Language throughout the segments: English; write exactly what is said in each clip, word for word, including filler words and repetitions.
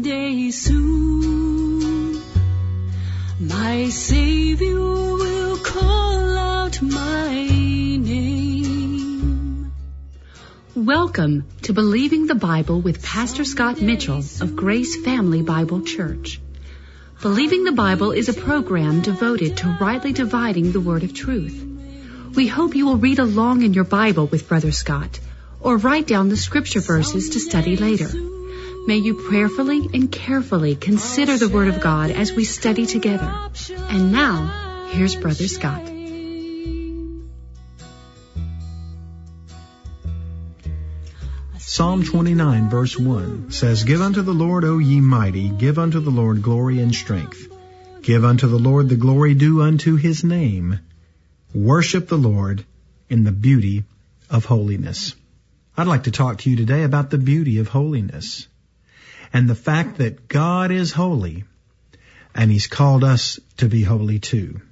day soon, my Savior will call out my name. Welcome to Believing the Bible with Pastor Scott Mitchell of Grace Family Bible Church. Believing the Bible is a program devoted to rightly dividing the word of truth. We hope you will read along in your Bible with Brother Scott, or write down the scripture verses to study later. May you prayerfully and carefully consider the Word of God as we study together. And now, here's Brother Scott. Psalm twenty-nine, verse one says, Give unto the Lord, O ye mighty, give unto the Lord glory and strength. Give unto the Lord the glory due unto his name. Worship the Lord in the beauty of holiness. I'd like to talk to you today about the beauty of holiness and the fact that God is holy and he's called us to be holy too.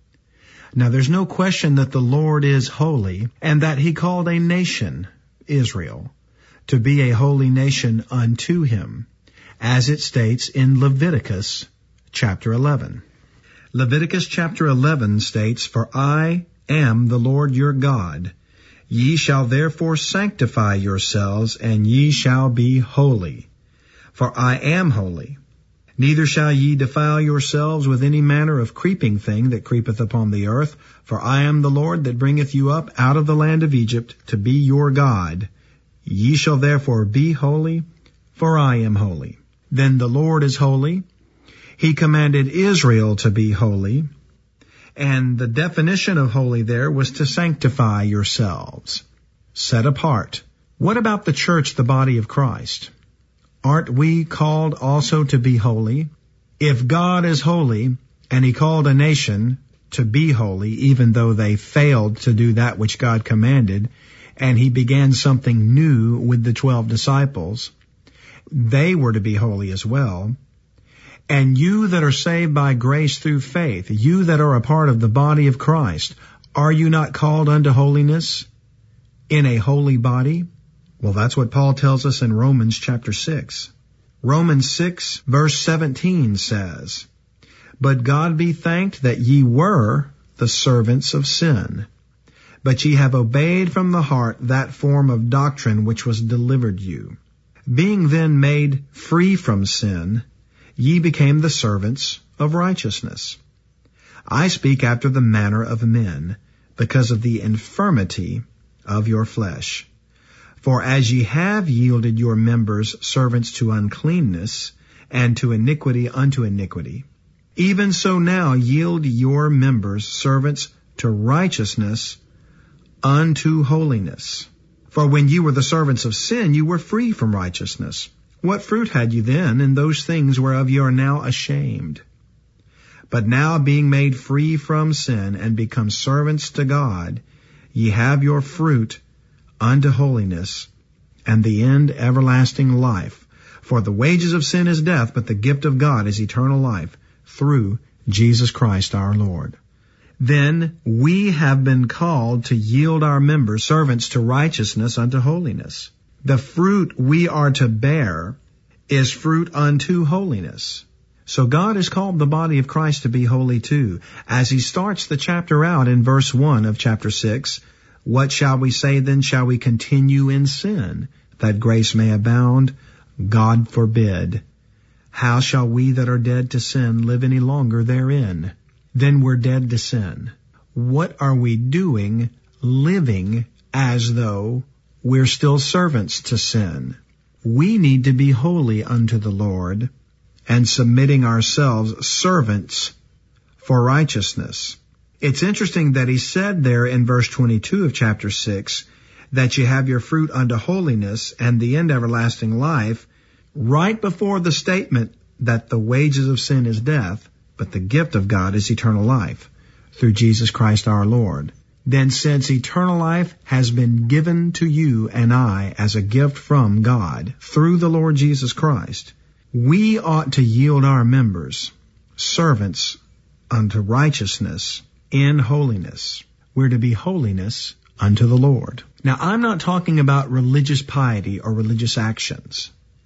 Now, there's no question that the Lord is holy and that he called a nation, Israel, to be a holy nation unto him, as it states in Leviticus chapter eleven. Leviticus chapter eleven states, For I am the Lord your God. Ye shall therefore sanctify yourselves, and ye shall be holy. For I am holy. Neither shall ye defile yourselves with any manner of creeping thing that creepeth upon the earth. For I am the Lord that bringeth you up out of the land of Egypt to be your God. Ye shall therefore be holy, for I am holy. Then the Lord is holy. He commanded Israel to be holy. And the definition of holy there was to sanctify yourselves, set apart. What about the church, the body of Christ? Aren't we called also to be holy? If God is holy, and he called a nation to be holy, even though they failed to do that which God commanded, and he began something new with the twelve disciples, they were to be holy as well. And you that are saved by grace through faith, you that are a part of the body of Christ, are you not called unto holiness in a holy body? Well, that's what Paul tells us in Romans chapter six. Romans six verse seventeen says, But God be thanked that ye were the servants of sin, but ye have obeyed from the heart that form of doctrine which was delivered you. Being then made free from sin, ye became the servants of righteousness. I speak after the manner of men, because of the infirmity of your flesh. For as ye have yielded your members servants to uncleanness, and to iniquity unto iniquity, even so now yield your members servants to righteousness unto holiness. For when you were the servants of sin, you were free from righteousness. What fruit had you then in those things whereof you are now ashamed? But now being made free from sin and become servants to God, ye have your fruit unto holiness, and the end everlasting life. For the wages of sin is death, but the gift of God is eternal life, through Jesus Christ our Lord. Then we have been called to yield our members servants to righteousness unto holiness. The fruit we are to bear is fruit unto holiness. So God has called the body of Christ to be holy too. As he starts the chapter out in verse one of chapter six, What shall we say then? Shall we continue in sin, that grace may abound? God forbid. How shall we that are dead to sin live any longer therein? Then we're dead to sin. What are we doing living as though we're still servants to sin? We need to be holy unto the Lord and submitting ourselves servants for righteousness. It's interesting that he said there in verse twenty-two of chapter six that you have your fruit unto holiness and the end everlasting life, right before the statement that the wages of sin is death, but the gift of God is eternal life through Jesus Christ our Lord. Then since eternal life has been given to you and I as a gift from God through the Lord Jesus Christ, we ought to yield our members servants unto righteousness in holiness. We're to be holiness unto the Lord. Now, I'm not talking about religious piety or religious actions.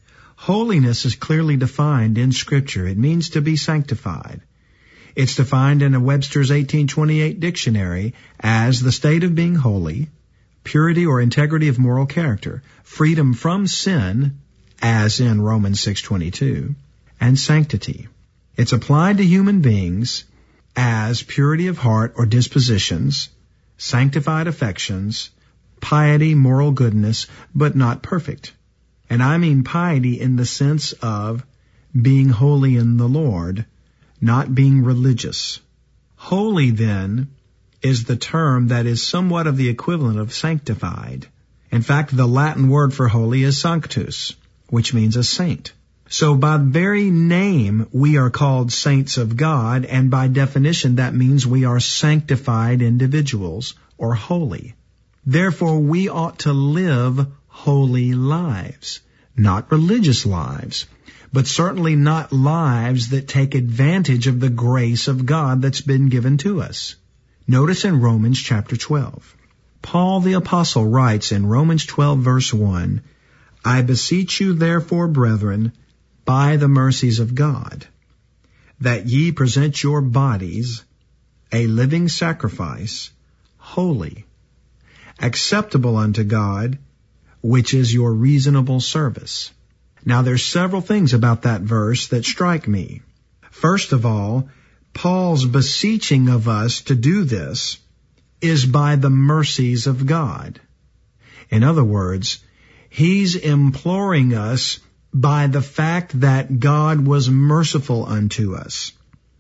Holiness is clearly defined in Scripture. It means to be sanctified. It's defined in a Webster's eighteen twenty-eight dictionary as the state of being holy, purity or integrity of moral character, freedom from sin, as in Romans six twenty-two, and sanctity. It's applied to human beings as purity of heart or dispositions, sanctified affections, piety, moral goodness, but not perfect. And I mean piety in the sense of being holy in the Lord, not being religious. Holy, then, is the term that is somewhat of the equivalent of sanctified. In fact, the Latin word for holy is sanctus, which means a saint. So by very name, we are called saints of God, and by definition, that means we are sanctified individuals, or holy. Therefore, we ought to live holy lives, not religious lives, but certainly not lives that take advantage of the grace of God that's been given to us. Notice in Romans chapter twelve. Paul the Apostle writes in Romans twelve verse one, I beseech you therefore, brethren, by the mercies of God, that ye present your bodies a living sacrifice, holy, acceptable unto God, which is your reasonable service. Now there's several things about that verse that strike me. First of all, Paul's beseeching of us to do this is by the mercies of God. In other words, he's imploring us by the fact that God was merciful unto us.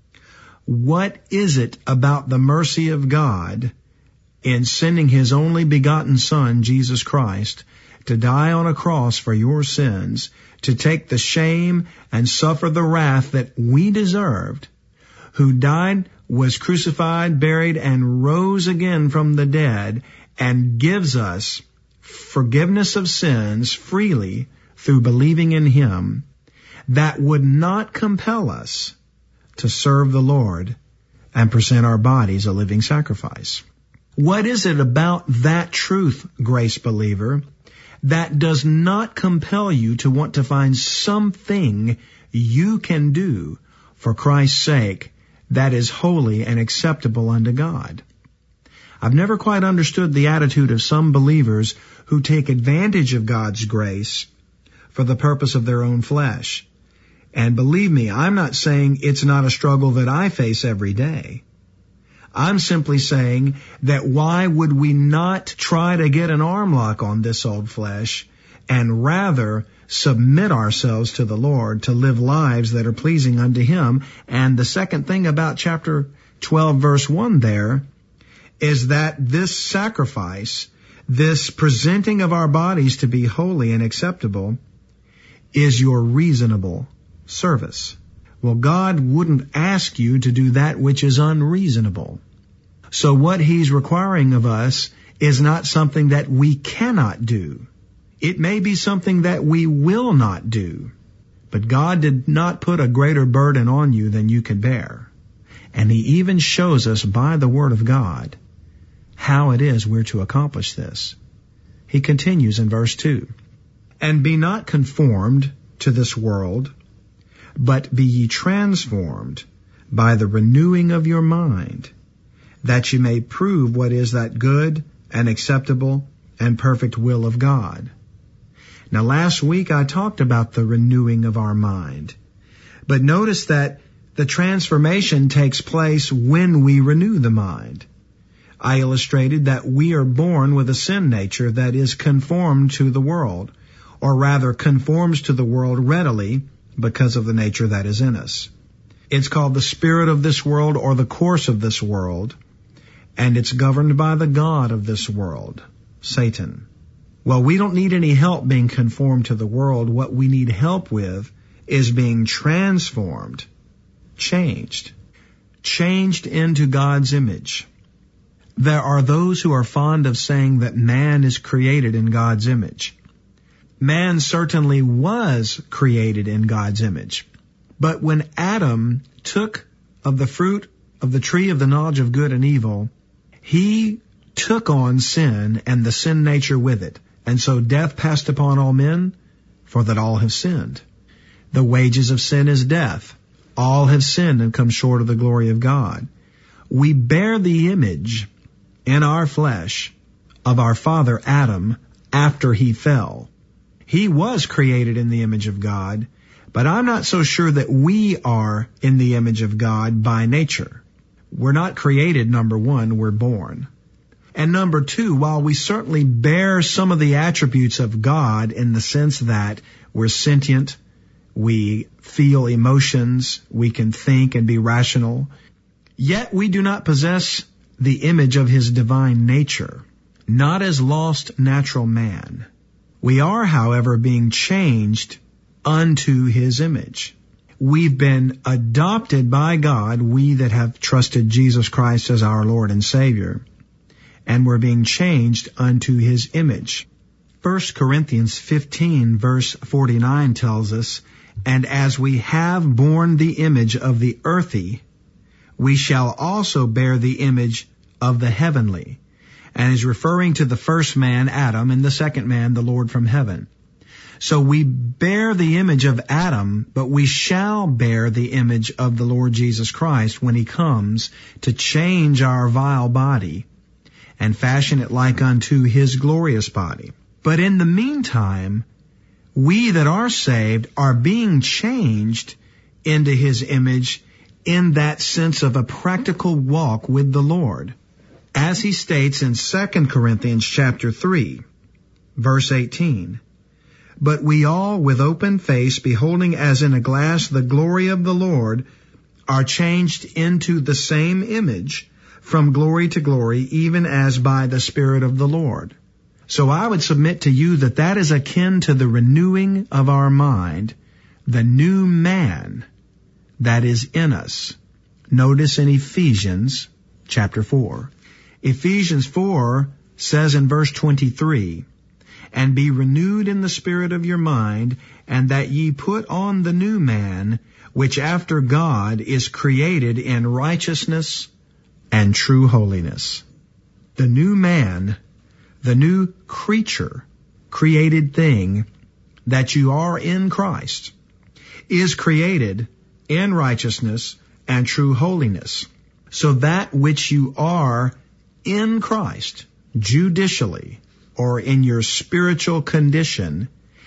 What is it about the mercy of God in sending His only begotten Son, Jesus Christ, to die on a cross for your sins, to take the shame and suffer the wrath that we deserved, who died, was crucified, buried, and rose again from the dead, and gives us forgiveness of sins freely through believing in Him, that would not compel us to serve the Lord and present our bodies a living sacrifice. What is it about that truth, grace believer, that does not compel you to want to find something you can do for Christ's sake that is holy and acceptable unto God? I've never quite understood the attitude of some believers who take advantage of God's grace for the purpose of their own flesh. And believe me, I'm not saying it's not a struggle that I face every day. I'm simply saying that why would we not try to get an arm lock on this old flesh and rather submit ourselves to the Lord to live lives that are pleasing unto Him? And the second thing about chapter twelve verse one there is that this sacrifice, this presenting of our bodies to be holy and acceptable, is your reasonable service. Well, God wouldn't ask you to do that which is unreasonable. So what He's requiring of us is not something that we cannot do. It may be something that we will not do. But God did not put a greater burden on you than you could bear. And He even shows us by the Word of God how it is we're to accomplish this. He continues in verse two. And be not conformed to this world, but be ye transformed by the renewing of your mind, that ye may prove what is that good and acceptable and perfect will of God. Now last week I talked about the renewing of our mind. But notice that the transformation takes place when we renew the mind. I illustrated that we are born with a sin nature that is conformed to the world, or rather conforms to the world readily because of the nature that is in us. It's called the spirit of this world or the course of this world, and it's governed by the god of this world, Satan. Well, we don't need any help being conformed to the world. What we need help with is being transformed, changed, changed into God's image. There are those who are fond of saying that man is created in God's image. Man certainly was created in God's image. But when Adam took of the fruit of the tree of the knowledge of good and evil, he took on sin and the sin nature with it. And so death passed upon all men, for that all have sinned. The wages of sin is death. All have sinned and come short of the glory of God. We bear the image in our flesh of our father Adam after he fell. He was created in the image of God, but I'm not so sure that we are in the image of God by nature. We're not created, number one, we're born. And number two, while we certainly bear some of the attributes of God in the sense that we're sentient, we feel emotions, we can think and be rational, yet we do not possess the image of his divine nature, not as lost natural man. We are, however, being changed unto his image. We've been adopted by God, we that have trusted Jesus Christ as our Lord and Savior, and we're being changed unto his image. First Corinthians fifteen verse forty-nine tells us, "And as we have borne the image of the earthy, we shall also bear the image of the heavenly," and is referring to the first man, Adam, and the second man, the Lord from heaven. So we bear the image of Adam, but we shall bear the image of the Lord Jesus Christ when he comes to change our vile body and fashion it like unto his glorious body. But in the meantime, we that are saved are being changed into his image in that sense of a practical walk with the Lord. As he states in Second Corinthians chapter three, verse eighteen, "But we all with open face, beholding as in a glass the glory of the Lord, are changed into the same image from glory to glory, even as by the Spirit of the Lord." So I would submit to you that that is akin to the renewing of our mind, the new man that is in us. Notice in Ephesians chapter four. Ephesians four says in verse twenty-three, "And be renewed in the spirit of your mind, and that ye put on the new man, which after God is created in righteousness and true holiness." The new man, the new creature, created thing that you are in Christ, is created in righteousness and true holiness. So that which you are in Christ, judicially, or in your spiritual condition,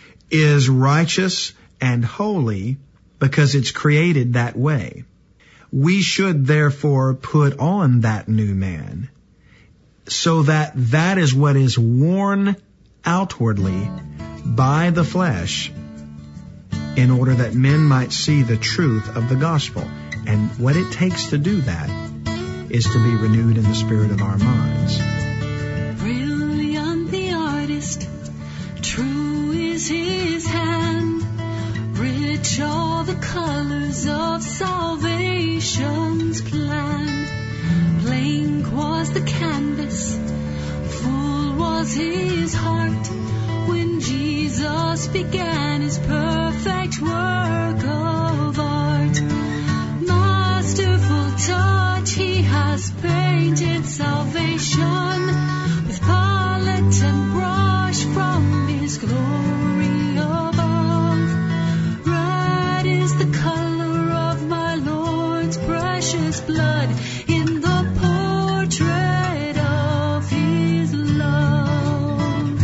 is righteous and holy because it's created that way. We should therefore put on that new man, so that that is what is worn outwardly by the flesh, in order that men might see the truth of the gospel. And what it takes to do that is to be renewed in the spirit of our minds. Brilliant the artist, true is his hand, rich all the colors of salvation's plan. Blank was the canvas, full was his heart, when Jesus began his perfect work of art. Masterful touch, he has painted salvation with palette and brush from his glory above. Red is the color of my Lord's precious blood in the portrait of his love.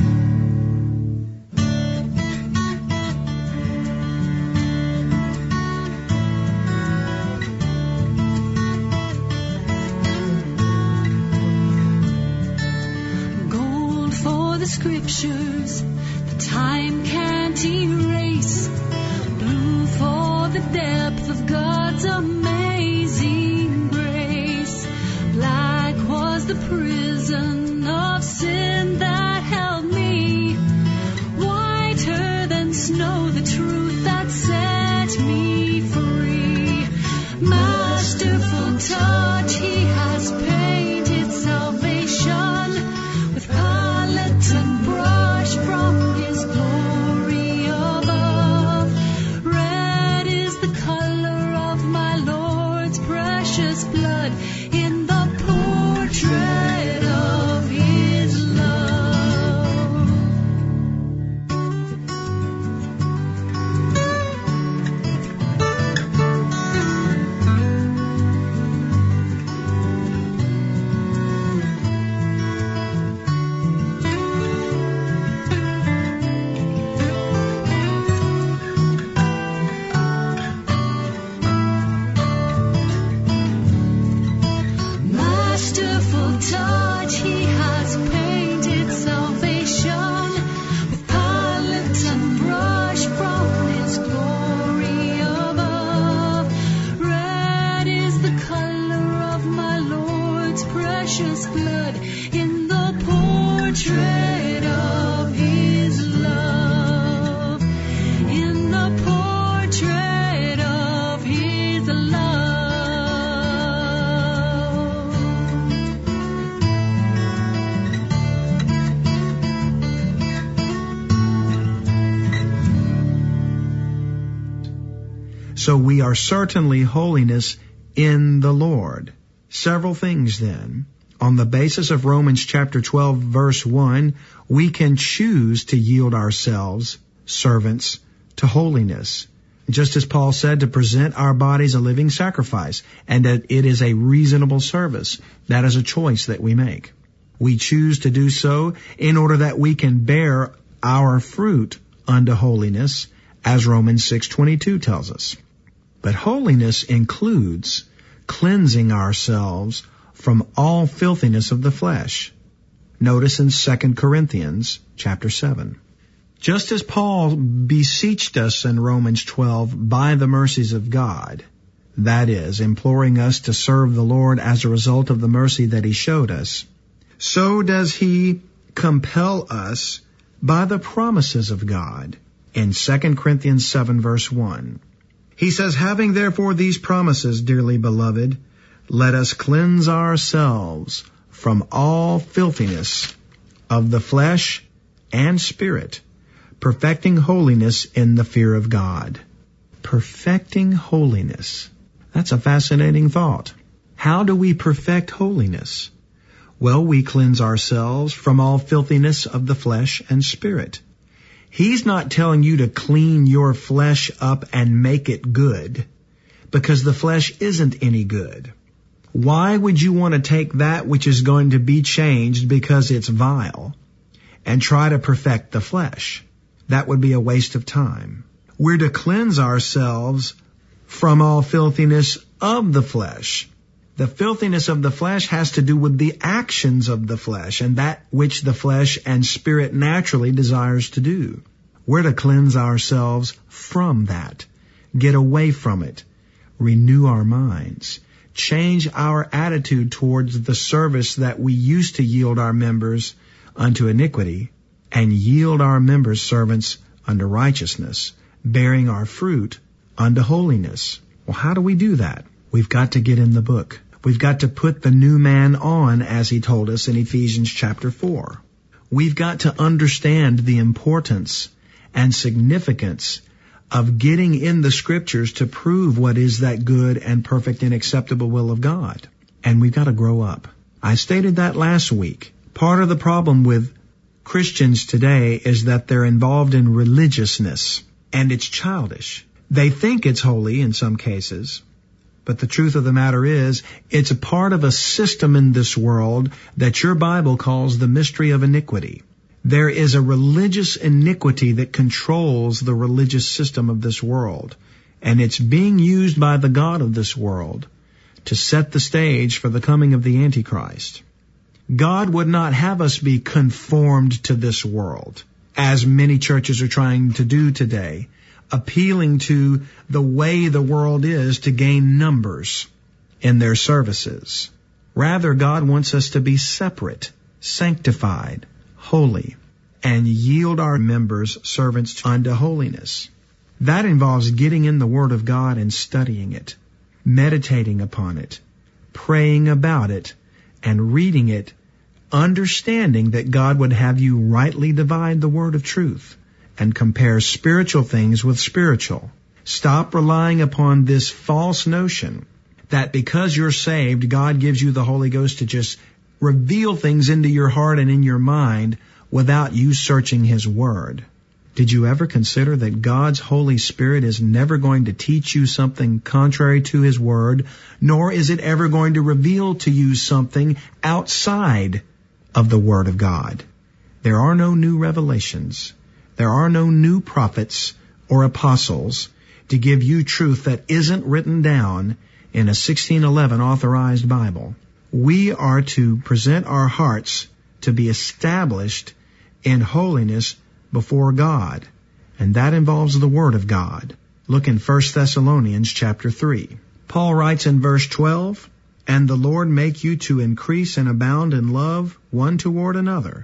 Gold for the scriptures, the time can't erase. Blue for the depth of God's amazing grace. Black was the prison of sin that held me. Whiter than snow, the truth that set me free. Masterful touch, he has painted salvation with palette and brush from his glory above. Red is the color of my Lord's precious blood in the portrait of portrait of His love, in the portrait of His love. So we are certainly holiness in the Lord. Several things then. On the basis of Romans chapter twelve verse one, we can choose to yield ourselves, servants, to holiness. Just as Paul said, to present our bodies a living sacrifice, and that it is a reasonable service. That is a choice that we make. We choose to do so in order that we can bear our fruit unto holiness, as Romans six twenty-two tells us. But holiness includes cleansing ourselves from all filthiness of the flesh. Notice in Second Corinthians chapter seven. Just as Paul beseeched us in Romans twelve by the mercies of God, that is, imploring us to serve the Lord as a result of the mercy that He showed us, so does He compel us by the promises of God in Second Corinthians seven verse one. He says, having therefore these promises, dearly beloved, let us cleanse ourselves from all filthiness of the flesh and spirit, perfecting holiness in the fear of God. Perfecting holiness. That's a fascinating thought. How do we perfect holiness? Well, we cleanse ourselves from all filthiness of the flesh and spirit. He's not telling you to clean your flesh up and make it good, because the flesh isn't any good. Why would you want to take that which is going to be changed because it's vile and try to perfect the flesh? That would be a waste of time. We're to cleanse ourselves from all filthiness of the flesh. The filthiness of the flesh has to do with the actions of the flesh and that which the flesh and spirit naturally desires to do. We're to cleanse ourselves from that, get away from it, renew our minds, change our attitude towards the service that we used to yield our members unto iniquity, and yield our members servants unto righteousness, bearing our fruit unto holiness. Well, how do we do that? We've got to get in the book. We've got to put the new man on, as he told us in Ephesians chapter four. We've got to understand the importance and significance of getting in the scriptures to prove what is that good and perfect and acceptable will of God. And we've got to grow up. I stated that last week. Part of the problem with Christians today is that they're involved in religiousness, and it's childish. They think it's holy in some cases, but the truth of the matter is, it's a part of a system in this world that your Bible calls the mystery of iniquity. There is a religious iniquity that controls the religious system of this world, and it's being used by the god of this world to set the stage for the coming of the Antichrist. God would not have us be conformed to this world, as many churches are trying to do today, appealing to the way the world is to gain numbers in their services. Rather, God wants us to be separate, sanctified, holy, and yield our members servants unto holiness. That involves getting in the Word of God and studying it, meditating upon it, praying about it, and reading it, understanding that God would have you rightly divide the word of truth and compare spiritual things with spiritual. Stop relying upon this false notion that because you're saved, God gives you the Holy Ghost to just reveal things into your heart and in your mind without you searching His Word. Did you ever consider that God's Holy Spirit is never going to teach you something contrary to His Word, nor is it ever going to reveal to you something outside of the Word of God? There are no new revelations. There are no new prophets or apostles to give you truth that isn't written down in a sixteen eleven authorized Bible. We are to present our hearts to be established in holiness before God, and that involves the Word of God. Look in First Thessalonians chapter three. Paul writes in verse twelve, "And the Lord make you to increase and abound in love one toward another,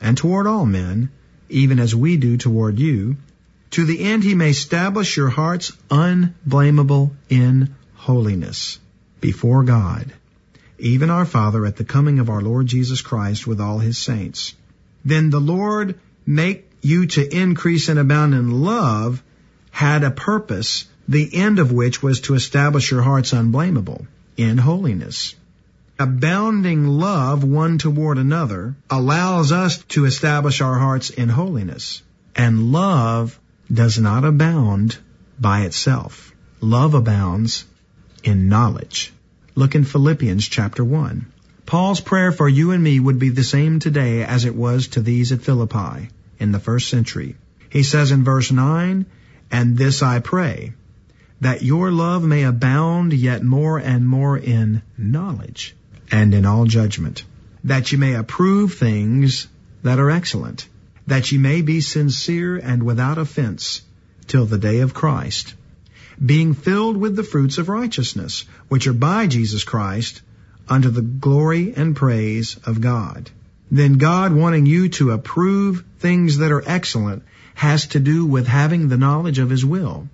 and toward all men, even as we do toward you, to the end he may establish your hearts unblameable in holiness before God, even our Father, at the coming of our Lord Jesus Christ with all his saints. Then the Lord make you to increase and abound in love had a purpose, the end of which was to establish your hearts unblameable in holiness. Abounding love one toward another allows us to establish our hearts in holiness. And love does not abound by itself. Love abounds in knowledge. Look in Philippians chapter one. Paul's prayer for you and me would be the same today as it was to these at Philippi in the first century. He says in verse nine, "And this I pray, that your love may abound yet more and more in knowledge and in all judgment, that ye may approve things that are excellent, that ye may be sincere and without offense till the day of Christ, being filled with the fruits of righteousness, which are by Jesus Christ, unto the glory and praise of God." Then God, wanting you to approve things that are excellent, has to do with having the knowledge of his will,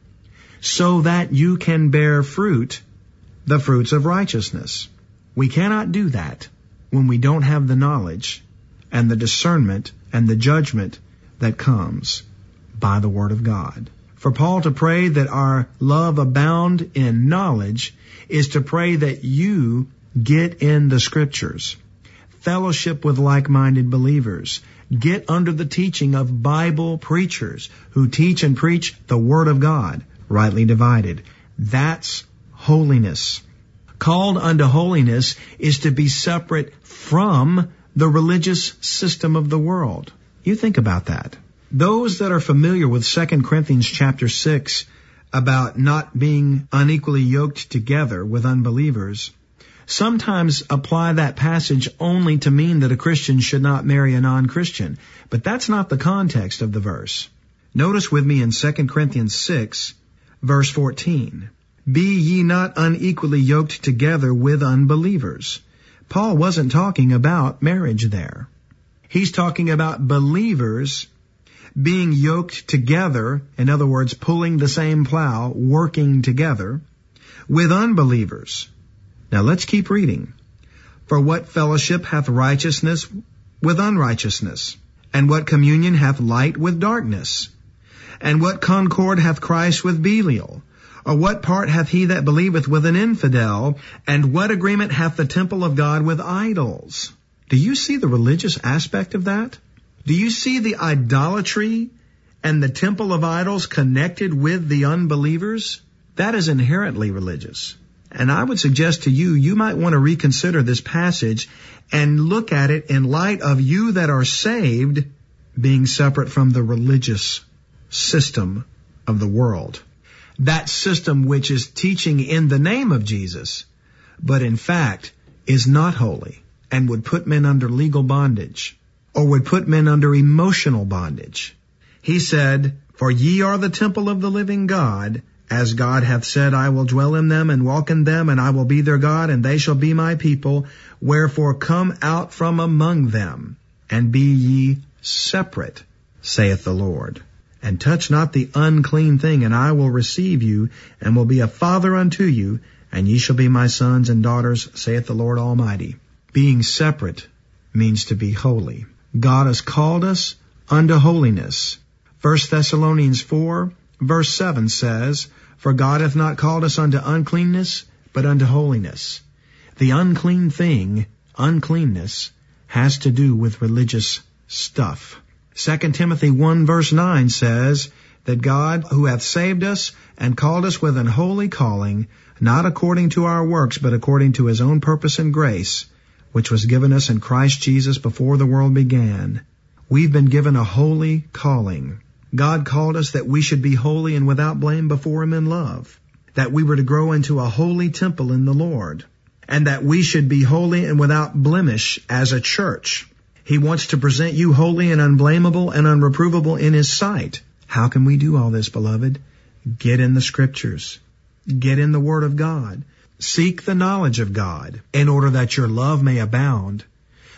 so that you can bear fruit, the fruits of righteousness. We cannot do that when we don't have the knowledge and the discernment and the judgment that comes by the Word of God. For Paul to pray that our love abound in knowledge is to pray that you get in the Scriptures, fellowship with like-minded believers, get under the teaching of Bible preachers who teach and preach the Word of God, rightly divided. That's holiness. Called unto holiness is to be separate from the religious system of the world. You think about that. Those that are familiar with Second Corinthians chapter six about not being unequally yoked together with unbelievers sometimes apply that passage only to mean that a Christian should not marry a non-Christian. But that's not the context of the verse. Notice with me in Second Corinthians six, verse fourteen. "Be ye not unequally yoked together with unbelievers." Paul wasn't talking about marriage there. He's talking about believers being yoked together, in other words, pulling the same plow, working together, with unbelievers. Now let's keep reading. "For what fellowship hath righteousness with unrighteousness? And what communion hath light with darkness? And what concord hath Christ with Belial? Or what part hath he that believeth with an infidel? And what agreement hath the temple of God with idols?" Do you see the religious aspect of that? Do you see the idolatry and the temple of idols connected with the unbelievers? That is inherently religious. And I would suggest to you, you might want to reconsider this passage and look at it in light of you that are saved being separate from the religious system of the world. That system which is teaching in the name of Jesus, but in fact is not holy and would put men under legal bondage or would put men under emotional bondage. He said, "For ye are the temple of the living God, as God hath said, I will dwell in them and walk in them, and I will be their God, and they shall be my people. Wherefore come out from among them, and be ye separate, saith the Lord. And touch not the unclean thing, and I will receive you, and will be a father unto you, and ye shall be my sons and daughters, saith the Lord Almighty." Being separate means to be holy. God has called us unto holiness. First Thessalonians four, verse seven says, "For God hath not called us unto uncleanness, but unto holiness." The unclean thing, uncleanness, has to do with religious stuff. Second Timothy one verse nine says that God, who hath saved us and called us with an holy calling, not according to our works, but according to his own purpose and grace, which was given us in Christ Jesus before the world began. We've been given a holy calling. God called us that we should be holy and without blame before him in love, that we were to grow into a holy temple in the Lord, and that we should be holy and without blemish as a church. He wants to present you holy and unblameable and unreprovable in his sight. How can we do all this, beloved? Get in the Scriptures. Get in the Word of God. Seek the knowledge of God in order that your love may abound,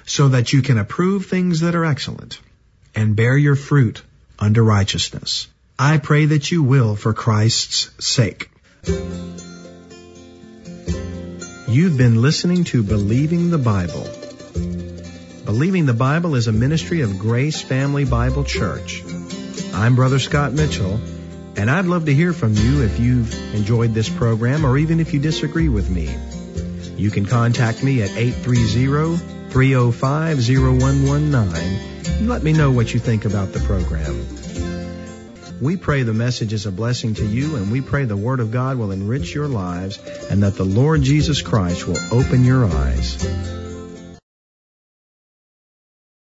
so that you can approve things that are excellent and bear your fruit unto righteousness. I pray that you will for Christ's sake. You've been listening to Believing the Bible. Believing the Bible is a ministry of Grace Family Bible Church. I'm Brother Scott Mitchell, and I'd love to hear from you if you've enjoyed this program or even if you disagree with me. You can contact me at eight three zero, three oh five, oh one one nine and let me know what you think about the program. We pray the message is a blessing to you, and we pray the Word of God will enrich your lives and that the Lord Jesus Christ will open your eyes.